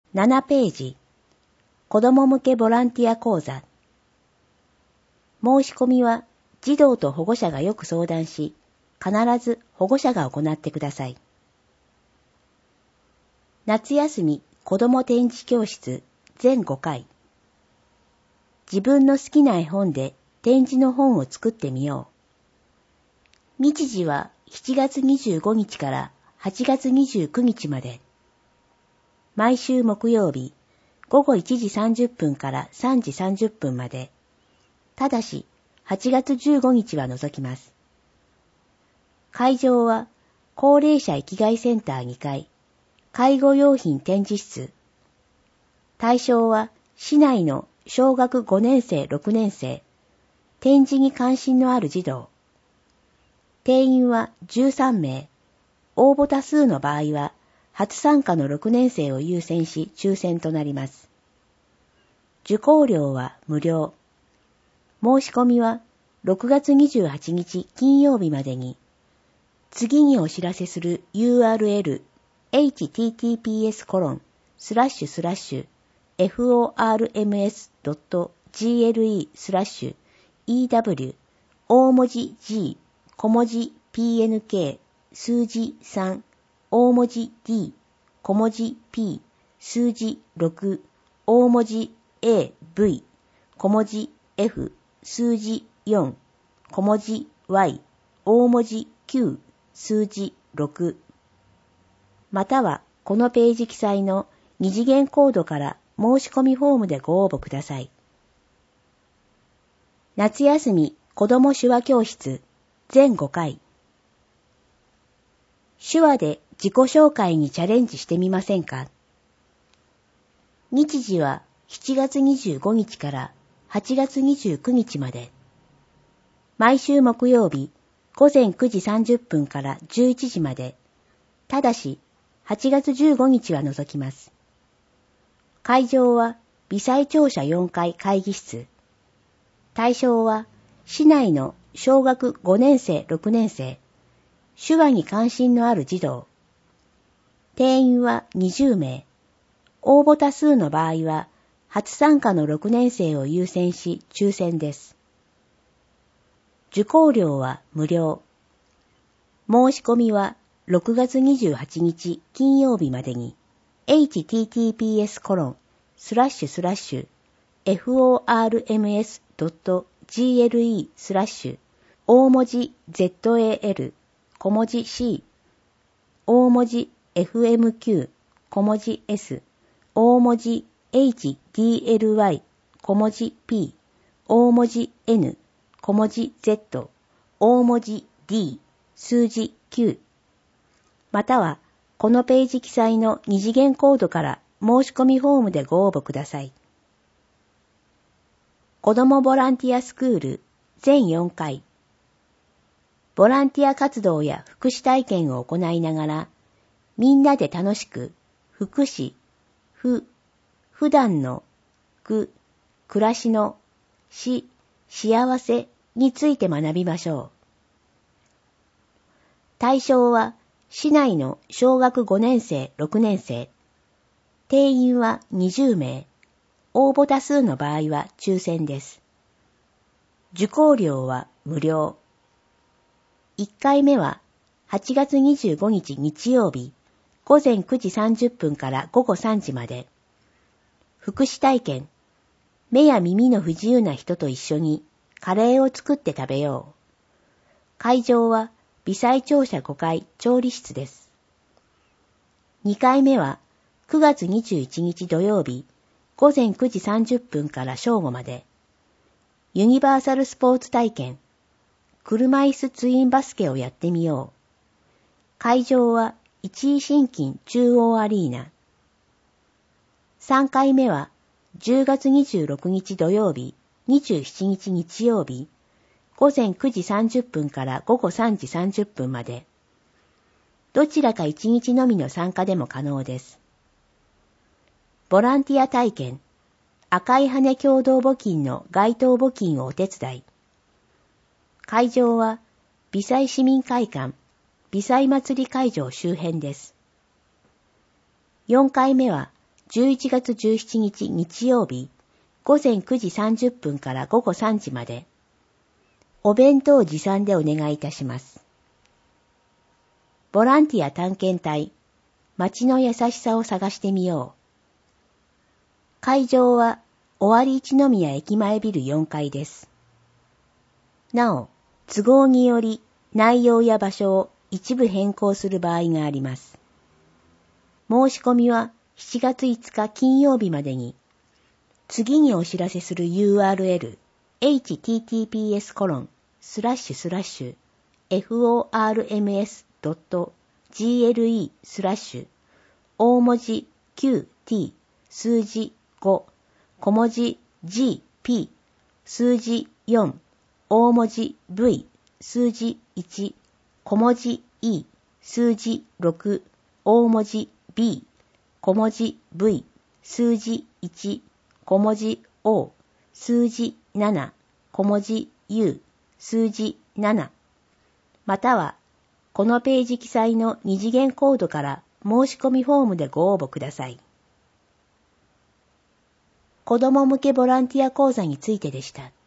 7ページ、子ども向けボランティア講座。申し込みは児童と保護者がよく相談し、必ず保護者が行ってください。夏休み子ども展示教室全5回。自分の好きな絵本で展示の本を作ってみよう。日時は7月25日から8月29日まで。毎週木曜日、午後1時30分から3時30分まで。ただし、8月15日は除きます。会場は、高齢者生きがいセンター2階、介護用品展示室。対象は、市内の小学5年生、6年生、展示に関心のある児童。定員は13名。応募多数の場合は、初参加の6年生を優先し抽選となります。受講料は無料。申し込みは6月28日金曜日までに、次にお知らせする URL https://forms.gle/ew 大文字 G 小文字 PNK 数字3大文字 D 小文字 P 数字6大文字 AV 小文字 F 数字4小文字 Y 大文字 Q 数字6またはこのページ記載の二次元コードから申し込みフォームでご応募ください。夏休み子ども手話教室全5回。手話で自己紹介にチャレンジしてみませんか？日時は7月25日から8月29日まで。毎週木曜日午前9時30分から11時まで。ただし、8月15日は除きます。会場は微細庁舎4階会議室。対象は市内の小学5年生、6年生、手話に関心のある児童。定員は20名。応募多数の場合は、初参加の6年生を優先し抽選です。受講料は無料。申し込みは6月28日金曜日までに https://forms.gle/ 大文字 ZAL 小文字 C 大文字 FMQ 小文字 S 大文字 HDLY 小文字 P 大文字 N 小文字 Z 大文字 D 数字9またはこのページ記載の二次元コードから申し込みフォームでご応募ください。子どもボランティアスクール全4回。ボランティア活動や福祉体験を行いながら、みんなで楽しく福祉、普段の暮らしの幸せについて学びましょう。対象は市内の小学5年生、6年生。定員は20名。応募多数の場合は抽選です。受講料は無料。1回目は8月25日日曜日午前9時30分から午後3時まで。福祉体験。目や耳の不自由な人と一緒にカレーを作って食べよう。会場は微細庁舎5階調理室です。2回目は9月21日土曜日午前9時30分から正午まで。ユニバーサルスポーツ体験。車椅子ツインバスケをやってみよう。会場は一位新金中央アリーナ。3回目は10月26日土曜日、27日日曜日、午前9時30分から午後3時30分まで。どちらか1日のみの参加でも可能です。ボランティア体験。赤い羽共同募金の街頭募金をお手伝い。会場は微細市民会館、微細祭り会場周辺です。4回目は 11月17日日曜日、午前9時30分から午後3時まで、お弁当持参でお願いいたします。ボランティア探検隊、街の優しさを探してみよう。会場は、尾張一宮駅前ビル4階です。なお、都合により内容や場所を一部変更する場合があります。申し込みは7月5日金曜日までに、次にお知らせする URL https://forms.gle/ 大文字 QT 数字5小文字 GP 数字4大文字 V 数字1小文字 E 数字6大文字 B 小文字 V 数字1小文字 O 数字7小文字 U 数字7またはこのページ記載の二次元コードから申し込みフォームでご応募ください。子ども向けボランティア講座についてでした。